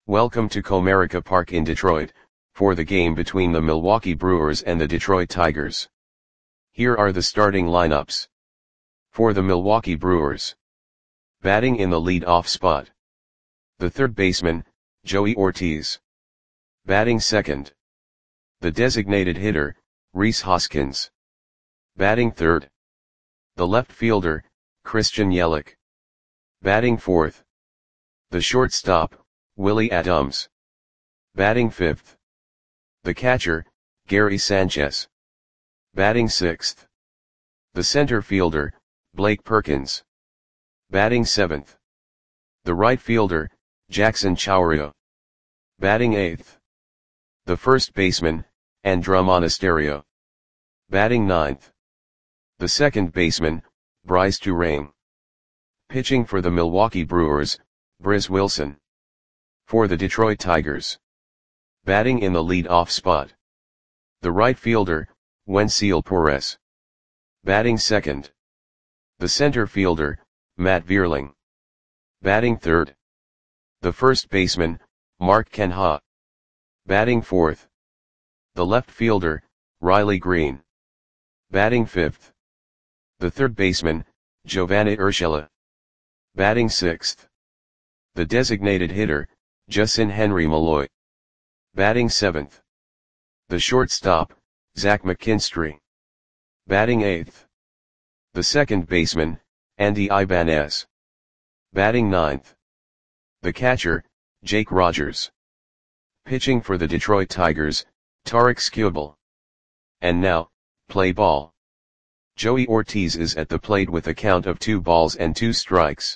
Welcome to Comerica Park in Detroit, for the game between the Milwaukee Brewers and the Detroit Tigers. Here are the starting lineups. For the Milwaukee Brewers. Batting in the lead-off spot. The third baseman, Joey Ortiz. Batting second. The designated hitter, Rhys Hoskins. Batting third. The left fielder, Christian Yelich. Batting fourth. The shortstop, Willie Adams. Batting fifth. The catcher, Gary Sanchez. Batting sixth. The center fielder, Blake Perkins. Batting seventh. The right fielder, Jackson Chourio. Batting eighth. The first baseman, Andruw Monasterio. Batting ninth. The second baseman, Brice Turang. Pitching for the Milwaukee Brewers, Briz Wilson. For the Detroit Tigers. Batting in the lead-off spot. The right fielder, Wenceel Perez. Batting second. The center fielder, Matt Vierling. Batting third. The first baseman, Mark Canha. Batting fourth. The left fielder, Riley Greene. Batting fifth. The third baseman, Giovanni Urshela. Batting sixth. The designated hitter, Justin Henry Malloy. Batting seventh. The shortstop, Zach McKinstry. Batting eighth. The second baseman, Andy Ibanez. Batting ninth. The catcher, Jake Rogers. Pitching for the Detroit Tigers, Tarik Skubal. And now, play ball. Joey Ortiz is at the plate with a count of 2 balls and 2 strikes.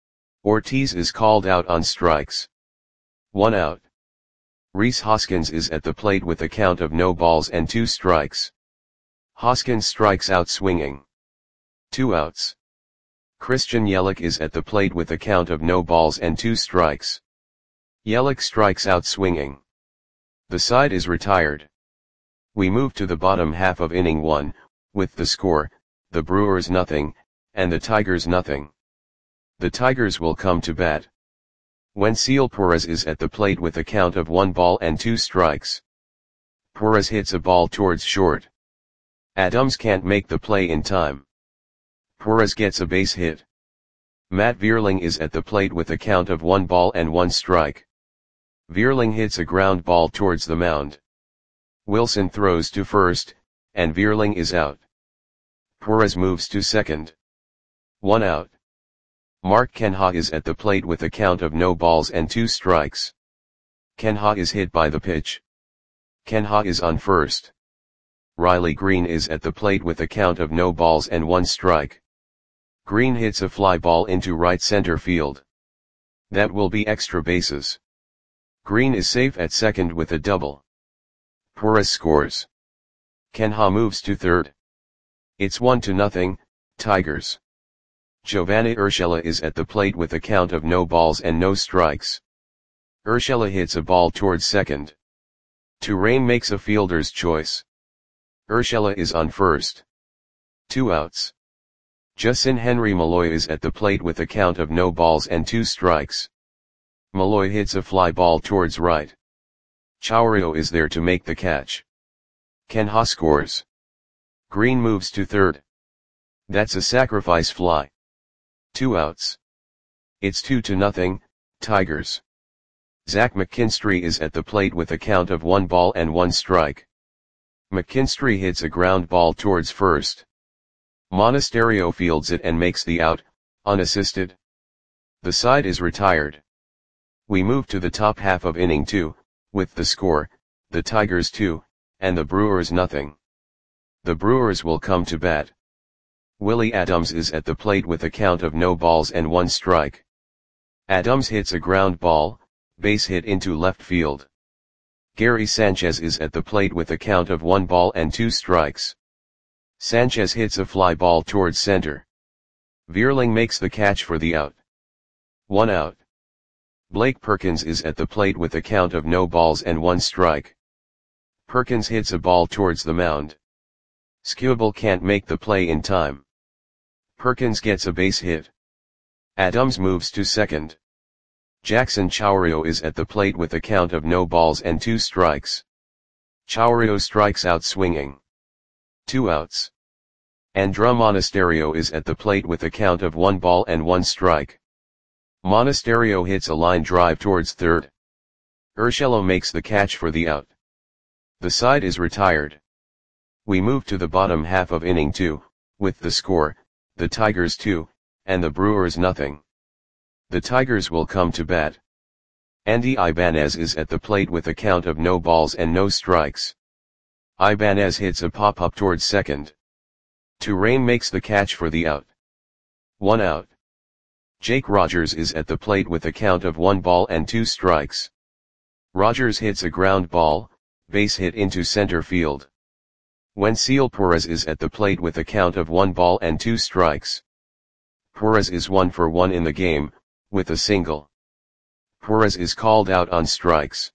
Ortiz is called out on strikes. 1 out. Rhys Hoskins is at the plate with a count of no balls and 2 strikes. Hoskins strikes out swinging. 2 outs. Christian Yelich is at the plate with a count of no balls and 2 strikes. Yelich strikes out swinging. The side is retired. We move to the bottom half of inning 1, with the score, the Brewers nothing, and the Tigers nothing. The Tigers will come to bat. Wenceel Perez is at the plate with a count of 1 ball and 2 strikes. Perez hits a ball towards short. Adams can't make the play in time. Perez gets a base hit. Matt Vierling is at the plate with a count of 1 ball and 1 strike. Vierling hits a ground ball towards the mound. Wilson throws to first, and Vierling is out. Perez moves to second. 1 out. Mark Canha is at the plate with a count of no balls and 2 strikes. Canha is hit by the pitch. Canha is on first. Riley Greene is at the plate with a count of no balls and 1 strike. Greene hits a fly ball into right center field. That will be extra bases. Greene is safe at second with a double. Perez scores. Canha moves to third. It's 1-0, Tigers. Giovanni Urshela is at the plate with a count of no balls and no strikes. Urshela hits a ball towards second. Turang makes a fielder's choice. Urshela is on first. 2 outs. Justin Henry Malloy is at the plate with a count of no balls and 2 strikes. Malloy hits a fly ball towards right. Chourio is there to make the catch. Canha scores. Greene moves to third. That's a sacrifice fly. 2 outs. It's 2-0, Tigers. Zach McKinstry is at the plate with a count of 1 ball and 1 strike. McKinstry hits a ground ball towards first. Monasterio fields it and makes the out, unassisted. The side is retired. We move to the top half of inning 2, with the score, the Tigers 2, and the Brewers nothing. The Brewers will come to bat. Willie Adams is at the plate with a count of no balls and 1 strike. Adams hits a ground ball, base hit into left field. Gary Sanchez is at the plate with a count of 1 ball and 2 strikes. Sanchez hits a fly ball towards center. Vierling makes the catch for the out. 1 out. Blake Perkins is at the plate with a count of no balls and 1 strike. Perkins hits a ball towards the mound. Skubal can't make the play in time. Perkins gets a base hit. Adams moves to second. Jackson Chourio is at the plate with a count of no balls and 2 strikes. Chourio strikes out swinging. 2 outs. Andra Monasterio is at the plate with a count of 1 ball and 1 strike. Monasterio hits a line drive towards third. Urshela makes the catch for the out. The side is retired. We move to the bottom half of inning 2, with the score, the Tigers 2, and the Brewers nothing. The Tigers will come to bat. Andy Ibanez is at the plate with a count of no balls and no strikes. Ibanez hits a pop-up towards second. Turain makes the catch for the out. 1 out. Jake Rogers is at the plate with a count of 1 ball and 2 strikes. Rogers hits a ground ball, base hit into center field. Wenceel Perez is at the plate with a count of 1 ball and 2 strikes. Perez is 1 for 1 in the game, with a single. Perez is called out on strikes.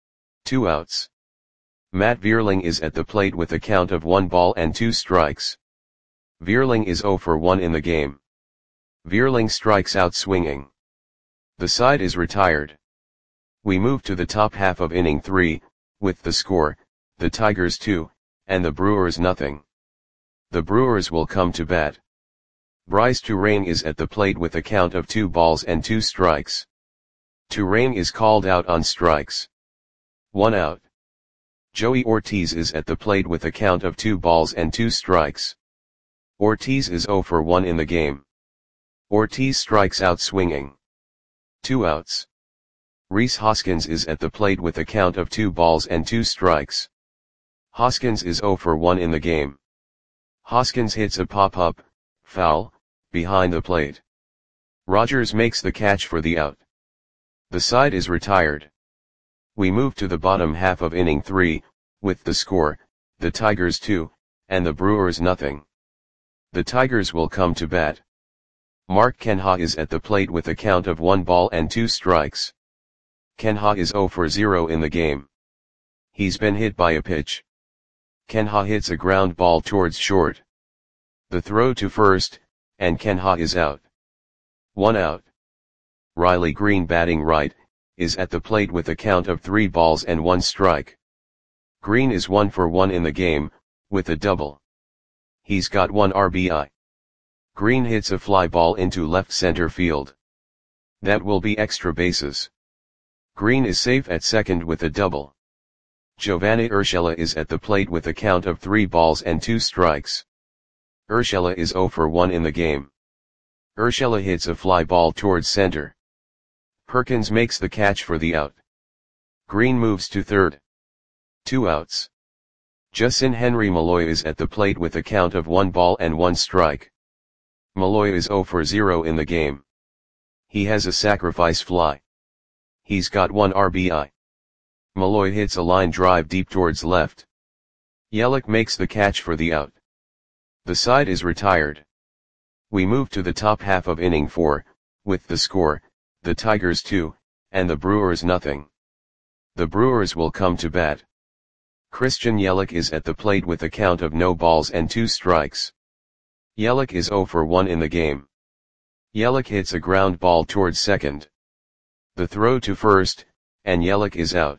2 outs. Matt Vierling is at the plate with a count of 1 ball and 2 strikes. Vierling is 0 for 1 in the game. Vierling strikes out swinging. The side is retired. We move to the top half of inning 3, with the score, the Tigers 2, and the Brewers nothing. The Brewers will come to bat. Bryce Turain is at the plate with a count of 2 balls and 2 strikes. Turain is called out on strikes. 1 out. Joey Ortiz is at the plate with a count of 2 balls and 2 strikes. Ortiz is 0 for 1 in the game. Ortiz strikes out swinging. 2 outs. Rhys Hoskins is at the plate with a count of 2 balls and 2 strikes. Hoskins is 0 for 1 in the game. Hoskins hits a pop-up, foul, behind the plate. Rogers makes the catch for the out. The side is retired. We move to the bottom half of inning 3, with the score, the Tigers 2, and the Brewers nothing. The Tigers will come to bat. Mark Kenha is at the plate with a count of 1 ball and 2 strikes. Kenha is 0 for 0 in the game. He's been hit by a pitch. Kenha hits a ground ball towards short. The throw to first, and Kenha is out. 1 out. Riley Green, batting right, is at the plate with a count of 3 balls and 1 strike. Green is 1 for 1 in the game, with a double. He's got 1 RBI. Green hits a fly ball into left center field. That will be extra bases. Green is safe at second with a double. Giovanni Urshela is at the plate with a count of 3 balls and 2 strikes. Urshela is 0 for 1 in the game. Urshela hits a fly ball towards center. Perkins makes the catch for the out. Green moves to third. 2 outs. Justin Henry Malloy is at the plate with a count of 1 ball and 1 strike. Malloy is 0 for 0 in the game. He has a sacrifice fly. He's got 1 RBI. Malloy hits a line drive deep towards left. Yelich makes the catch for the out. The side is retired. We move to the top half of inning 4, with the score, the Tigers 2, and the Brewers nothing. The Brewers will come to bat. Christian Yelich is at the plate with a count of no balls and 2 strikes. Yelich is 0 for 1 in the game. Yelich hits a ground ball towards second. The throw to first, and Yelich is out.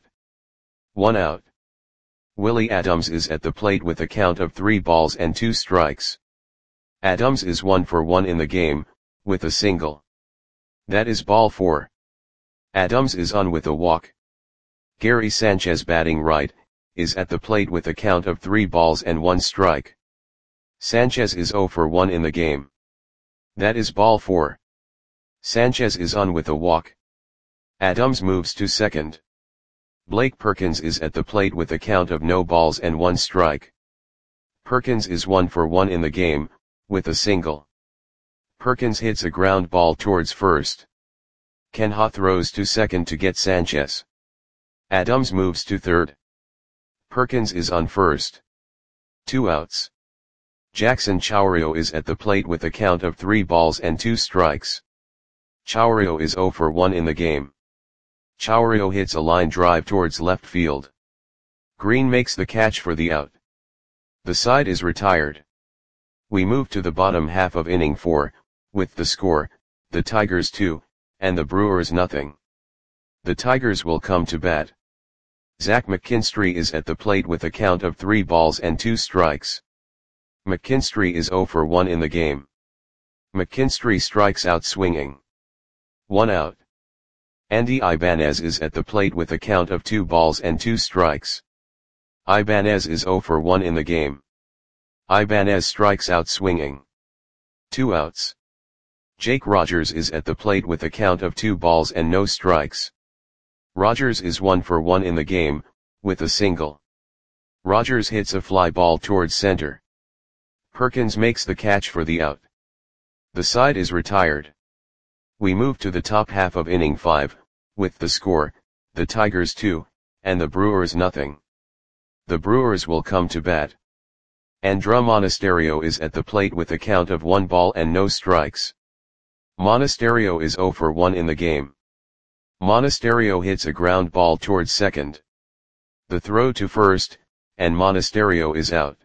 1 out. Willie Adams is at the plate with a count of 3 balls and 2 strikes. Adams is 1 for 1 in the game, with a single. That is ball 4. Adams is on with a walk. Gary Sanchez, batting right, is at the plate with a count of 3 balls and 1 strike. Sanchez is 0 for 1 in the game. That is ball 4. Sanchez is on with a walk. Adams moves to second. Blake Perkins is at the plate with a count of no balls and 1 strike. Perkins is 1 for 1 in the game, with a single. Perkins hits a ground ball towards first. Kenha throws to second to get Sanchez. Adams moves to third. Perkins is on first. 2 outs. Jackson Chourio is at the plate with a count of 3 balls and 2 strikes. Chourio is 0 for 1 in the game. Chourio hits a line drive towards left field. Green makes the catch for the out. The side is retired. We move to the bottom half of inning 4, with the score, the Tigers 2, and the Brewers nothing. The Tigers will come to bat. Zach McKinstry is at the plate with a count of 3 balls and 2 strikes. McKinstry is 0 for 1 in the game. McKinstry strikes out swinging. 1 out. Andy Ibanez is at the plate with a count of 2 balls and 2 strikes. Ibanez is 0 for 1 in the game. Ibanez strikes out swinging. 2 outs. Jake Rogers is at the plate with a count of 2 balls and no strikes. Rogers is 1 for 1 in the game, with a single. Rogers hits a fly ball towards center. Perkins makes the catch for the out. The side is retired. We move to the top half of inning 5, with the score, the Tigers 2, and the Brewers nothing. The Brewers will come to bat. Andruw Monasterio is at the plate with a count of 1 ball and no strikes. Monasterio is 0 for 1 in the game. Monasterio hits a ground ball towards second. The throw to first, and Monasterio is out.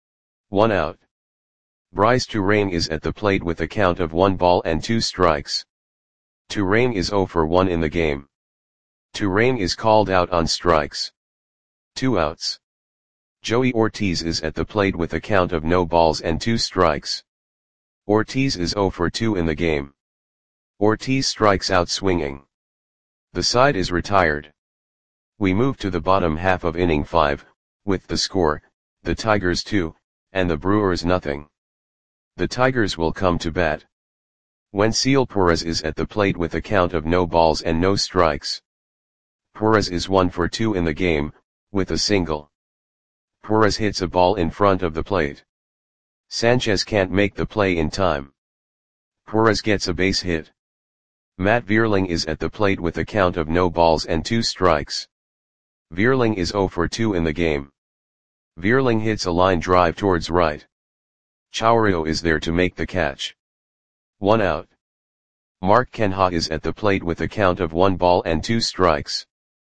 1 out. Bryce Turang is at the plate with a count of 1 ball and 2 strikes. Turang is 0 for 1 in the game. Turang is called out on strikes. 2 outs. Joey Ortiz is at the plate with a count of no balls and 2 strikes. Ortiz is 0 for 2 in the game. Ortiz strikes out swinging. The side is retired. We move to the bottom half of inning 5, with the score, the Tigers 2, and the Brewers nothing. The Tigers will come to bat. Wenceel Perez is at the plate with a count of no balls and no strikes. Perez is 1 for 2 in the game, with a single. Perez hits a ball in front of the plate. Sanchez can't make the play in time. Perez gets a base hit. Matt Vierling is at the plate with a count of no balls and 2 strikes. Vierling is 0 for 2 in the game. Vierling hits a line drive towards right. Chourio is there to make the catch. 1 out. Mark Canha is at the plate with a count of 1 ball and 2 strikes.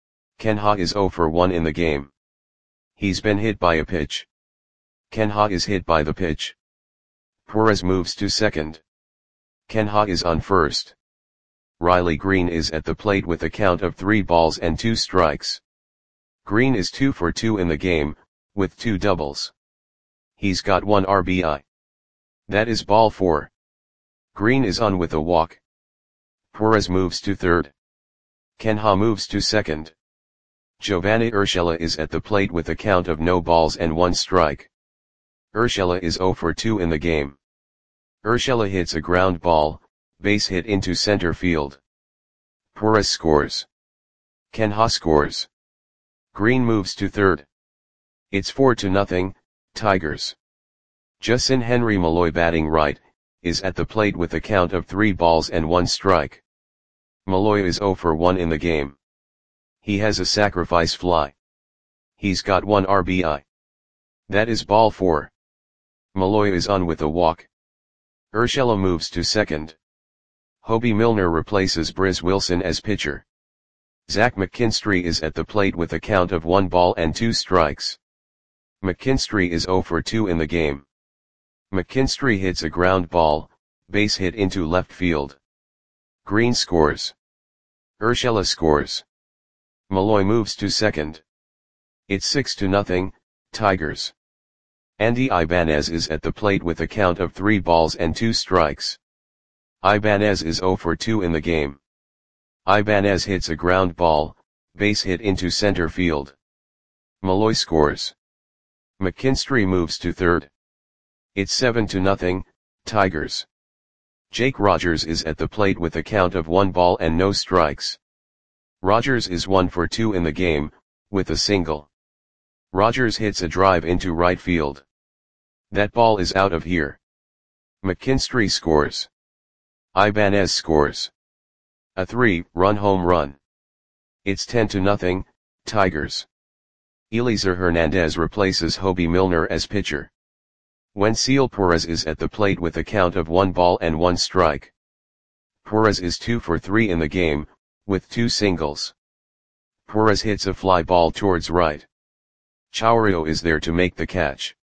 Canha is 0 for 1 in the game. He's been hit by a pitch. Canha is hit by the pitch. Perez moves to second. Canha is on first. Riley Green is at the plate with a count of 3 balls and 2 strikes. Green is 2 for 2 in the game, with 2 doubles. He's got 1 RBI. That is ball 4. Green is on with a walk. Perez moves to third. Canha moves to second. Giovanni Urshela is at the plate with a count of no balls and 1 strike. Urshela is 0 for 2 in the game. Urshela hits a ground ball, base hit into center field. Perez scores. Canha scores. Green moves to third. It's 4-0, Tigers. Justin Henry Malloy batting right, is at the plate with a count of 3 balls and 1 strike. Malloy is 0 for 1 in the game. He has a sacrifice fly. He's got 1 RBI. That is ball 4. Malloy is on with a walk. Urshela moves to second. Hobie Milner replaces Briz Wilson as pitcher. Zach McKinstry is at the plate with a count of 1 ball and 2 strikes. McKinstry is 0 for 2 in the game. McKinstry hits a ground ball, base hit into left field. Green scores. Urshela scores. Malloy moves to second. It's 6-0, Tigers. Andy Ibanez is at the plate with a count of 3 balls and 2 strikes. Ibanez is 0 for 2 in the game. Ibanez hits a ground ball, base hit into center field. Malloy scores. McKinstry moves to third. It's 7-0, Tigers. Jake Rogers is at the plate with a count of 1 ball and no strikes. Rogers is 1 for 2 in the game, with a single. Rogers hits a drive into right field. That ball is out of here. McKinstry scores. Ibanez scores. A 3-run home run. It's 10-0, Tigers. Eliezer Hernandez replaces Hobie Milner as pitcher. Wenceel Perez is at the plate with a count of 1 ball and 1 strike. Perez is 2 for 3 in the game, with 2 singles. Perez hits a fly ball towards right. Chourio is there to make the catch.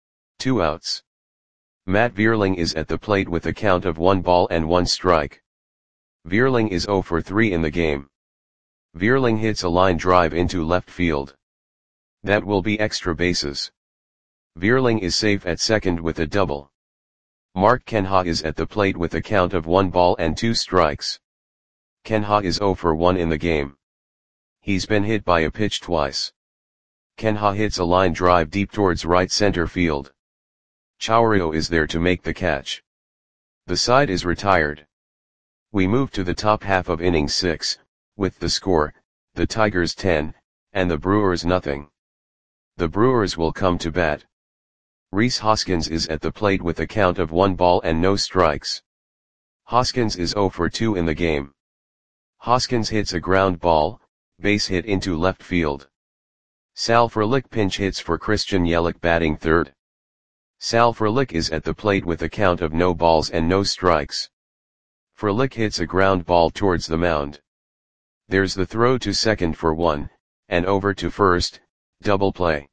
2 outs. Matt Vierling is at the plate with a count of 1 ball and 1 strike. Vierling is 0 for 3 in the game. Vierling hits a line drive into left field. That will be extra bases. Vierling is safe at second with a double. Mark Kenha is at the plate with a count of 1 ball and 2 strikes. Kenha is 0 for 1 in the game. He's been hit by a pitch twice. Kenha hits a line drive deep towards right center field. Chourio is there to make the catch. The side is retired. We move to the top half of inning 6, with the score, the Tigers 10, and the Brewers nothing. The Brewers will come to bat. Rhys Hoskins is at the plate with a count of 1 ball and no strikes. Hoskins is 0 for 2 in the game. Hoskins hits a ground ball, base hit into left field. Sal Frelick pinch hits for Christian Yelich batting third. Sal Frelick is at the plate with a count of no balls and no strikes. Frelick hits a ground ball towards the mound. There's the throw to second for 1, and over to first, double play.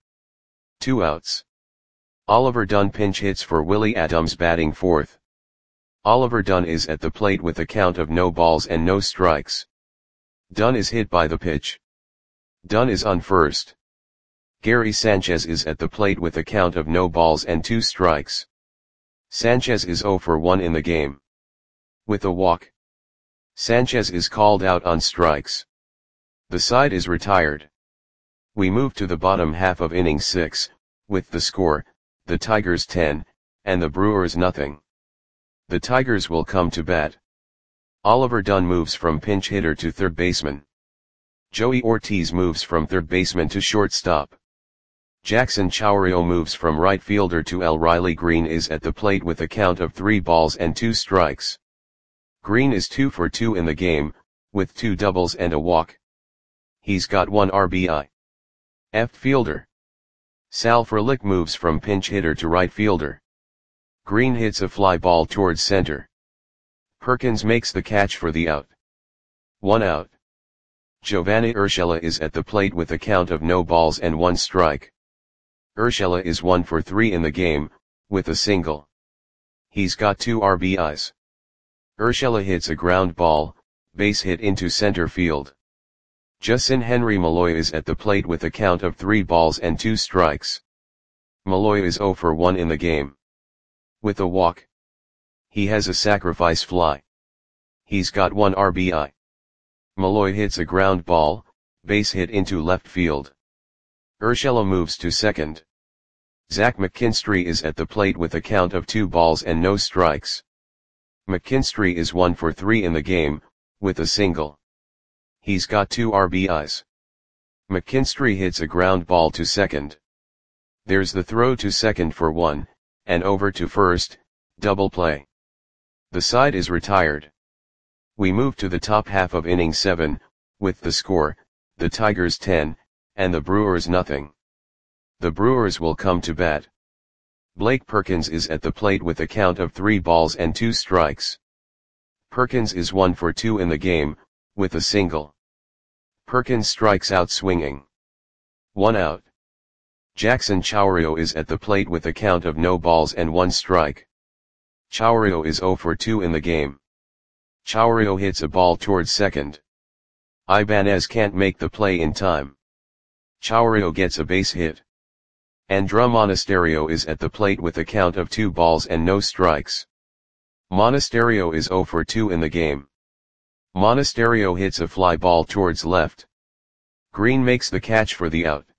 2 outs. Oliver Dunn pinch hits for Willie Adams batting fourth. Oliver Dunn is at the plate with a count of no balls and no strikes. Dunn is hit by the pitch. Dunn is on first. Gary Sanchez is at the plate with a count of no balls and 2 strikes. Sanchez is 0 for 1 in the game. With a walk. Sanchez is called out on strikes. The side is retired. We move to the bottom half of inning 6, with the score, the Tigers 10, and the Brewers nothing. The Tigers will come to bat. Oliver Dunn moves from pinch hitter to third baseman. Joey Ortiz moves from third baseman to shortstop. Jackson Chourio moves from right fielder to L. Riley Green is at the plate with a count of 3 balls and 2 strikes. Green is 2 for 2 in the game, with 2 doubles and a walk. He's got 1 RBI. Left fielder Sal Frelick moves from pinch hitter to right fielder. Green hits a fly ball towards center. Perkins makes the catch for the out. 1 out. Giovanni Urshela is at the plate with a count of no balls and 1 strike. Urshela is 1 for 3 in the game, with a single. He's got 2 RBIs. Urshela hits a ground ball, base hit into center field. Justin Henry Malloy is at the plate with a count of 3 balls and 2 strikes. Malloy is 0 for 1 in the game. With a walk. He has a sacrifice fly. He's got 1 RBI. Malloy hits a ground ball, base hit into left field. Urshela moves to second. Zach McKinstry is at the plate with a count of 2 balls and no strikes. McKinstry is 1 for 3 in the game, with a single. He's got 2 RBIs. McKinstry hits a ground ball to second. There's the throw to second for 1, and over to first, double play. The side is retired. We move to the top half of inning 7, with the score, the Tigers 10, and the Brewers nothing. The Brewers will come to bat. Blake Perkins is at the plate with a count of 3 balls and 2 strikes. Perkins is 1 for 2 in the game, with a single. Perkins strikes out swinging. 1 out. Jackson Chourio is at the plate with a count of no balls and 1 strike. Chourio is 0 for 2 in the game. Chourio hits a ball towards second. Ibanez can't make the play in time. Chourio gets a base hit. Andruw Monasterio is at the plate with a count of 2 balls and no strikes. Monasterio is 0 for 2 in the game. Monasterio hits a fly ball towards left. Green makes the catch for the out.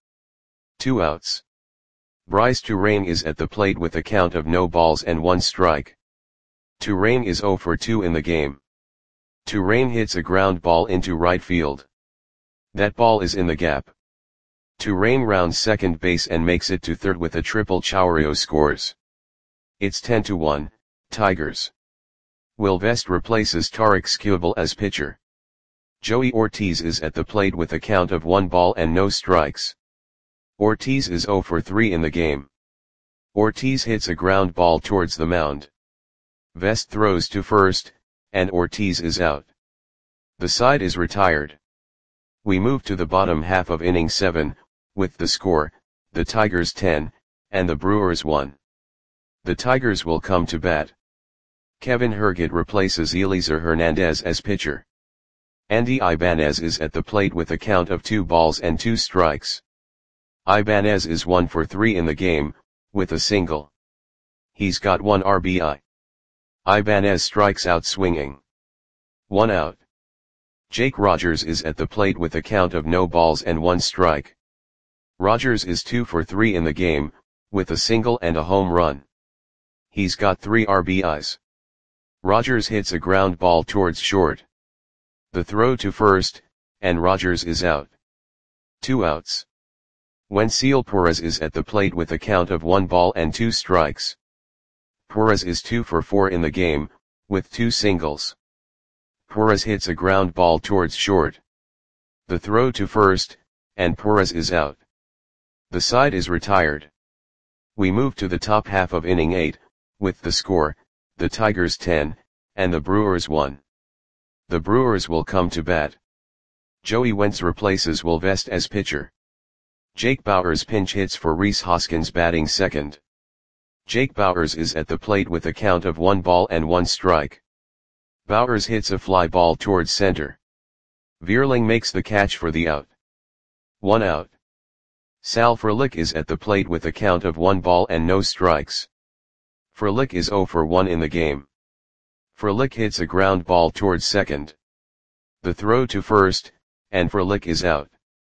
2 outs. Bryce Turang is at the plate with a count of no balls and 1 strike. Turang is 0 for 2 in the game. Turang hits a ground ball into right field. That ball is in the gap. Turang rounds second base and makes it to third with a triple. Chourio scores. It's 10-1, Tigers. Will Vest replaces Tarik Skubal as pitcher. Joey Ortiz is at the plate with a count of 1 ball and no strikes. Ortiz is 0 for 3 in the game. Ortiz hits a ground ball towards the mound. Vest throws to first, and Ortiz is out. The side is retired. We move to the bottom half of inning 7, with the score, the Tigers 10, and the Brewers 1. The Tigers will come to bat. Kevin Herget replaces Eliezer Hernandez as pitcher. Andy Ibanez is at the plate with a count of 2 balls and 2 strikes. Ibanez is 1 for 3 in the game, with a single. He's got 1 RBI. Ibanez strikes out swinging. 1 out. Jake Rogers is at the plate with a count of no balls and 1 strike. Rogers is 2 for 3 in the game, with a single and a home run. He's got 3 RBIs. Rogers hits a ground ball towards short. The throw to first, and Rogers is out. 2 outs. Wenceel Perez is at the plate with a count of 1 ball and 2 strikes. Perez is 2 for 4 in the game, with 2 singles. Perez hits a ground ball towards short. The throw to first, and Perez is out. The side is retired. We move to the top half of inning 8, with the score, the Tigers 10, and the Brewers 1. The Brewers will come to bat. Joey Wentz replaces Will Vest as pitcher. Jake Bauers pinch hits for Rhys Hoskins batting second. Jake Bauers is at the plate with a count of 1 ball and 1 strike. Bauers hits a fly ball towards center. Vierling makes the catch for the out. 1 out. Sal Frelick is at the plate with a count of 1 ball and no strikes. Frelick is 0 for 1 in the game. Frelick hits a ground ball towards second. The throw to first, and Frelick is out.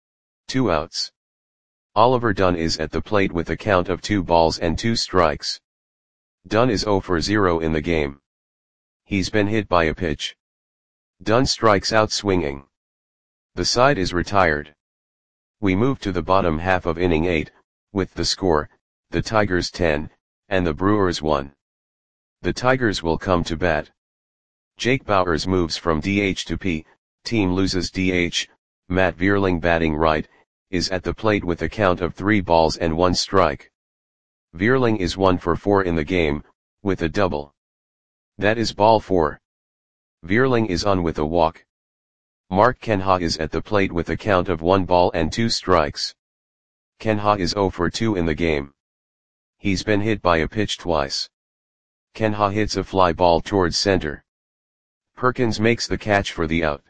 2 outs. Oliver Dunn is at the plate with a count of 2 balls and 2 strikes. Dunn is 0 for 0 in the game. He's been hit by a pitch. Dunn strikes out swinging. The side is retired. We move to the bottom half of inning 8, with the score, the Tigers 10, and the Brewers 1. The Tigers will come to bat. Jake Bauers moves from DH to P, team loses DH, Matt Vierling batting right, is at the plate with a count of 3 balls and 1 strike. Vierling is 1 for 4 in the game, with a double. That is ball 4. Vierling is on with a walk. Mark Canha is at the plate with a count of 1 ball and 2 strikes. Canha is 0 for 2 in the game. He's been hit by a pitch twice. Canha hits a fly ball towards center. Perkins makes the catch for the out.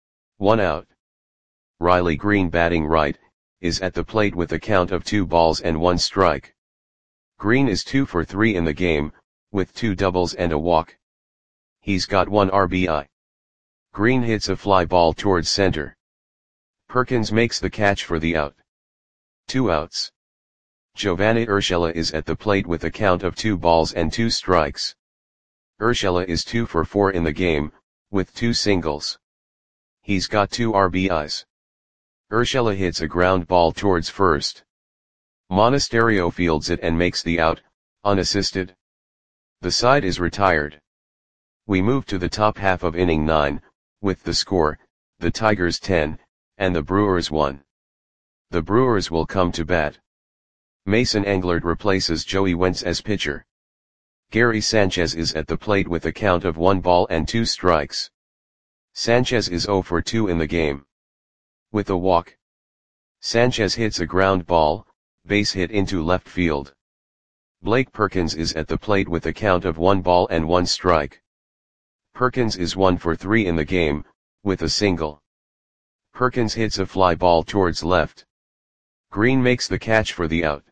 1 out. Riley Green batting right, is at the plate with a count of 2 balls and 1 strike. Green is 2 for 3 in the game, with 2 doubles and a walk. He's got 1 RBI. Green hits a fly ball towards center. Perkins makes the catch for the out. 2 outs. Giovanni Urshela is at the plate with a count of 2 balls and 2 strikes. Urshela is 2 for 4 in the game, with 2 singles. He's got 2 RBIs. Urshela hits a ground ball towards first. Monasterio fields it and makes the out, unassisted. The side is retired. We move to the top half of inning 9, with the score, the Tigers 10, and the Brewers 1. The Brewers will come to bat. Mason Englert replaces Joey Wentz as pitcher. Gary Sanchez is at the plate with a count of 1 ball and 2 strikes. Sanchez is 0 for 2 in the game. With a walk. Sanchez hits a ground ball, base hit into left field. Blake Perkins is at the plate with a count of 1 ball and 1 strike. Perkins is 1 for 3 in the game, with a single. Perkins hits a fly ball towards left. Green makes the catch for the out.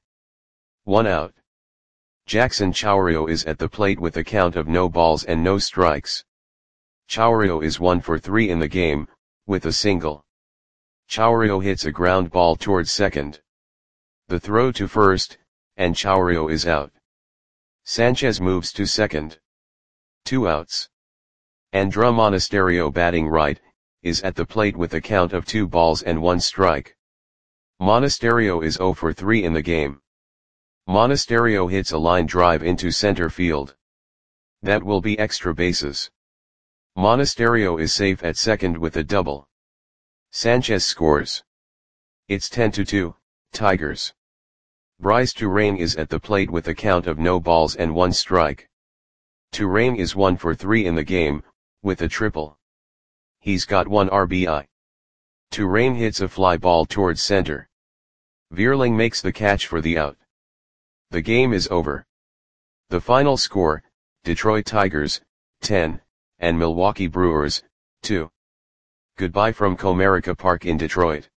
1 out. Jackson Chourio is at the plate with a count of no balls and no strikes. Chourio is 1 for 3 in the game, with a single. Chourio hits a ground ball towards second. The throw to first, and Chourio is out. Sanchez moves to second. 2 outs. Andruw Monasterio batting right, is at the plate with a count of 2 balls and 1 strike. Monasterio is 0 for 3 in the game. Monasterio hits a line drive into center field. That will be extra bases. Monasterio is safe at second with a double. Sanchez scores. It's 10-2, Tigers. Bryce Turang is at the plate with a count of no balls and 1 strike. Turang is 1 for 3 in the game, with a triple. He's got 1 RBI. Turang hits a fly ball towards center. Vierling makes the catch for the out. The game is over. The final score, Detroit Tigers, 10, and Milwaukee Brewers, 2. Goodbye from Comerica Park in Detroit.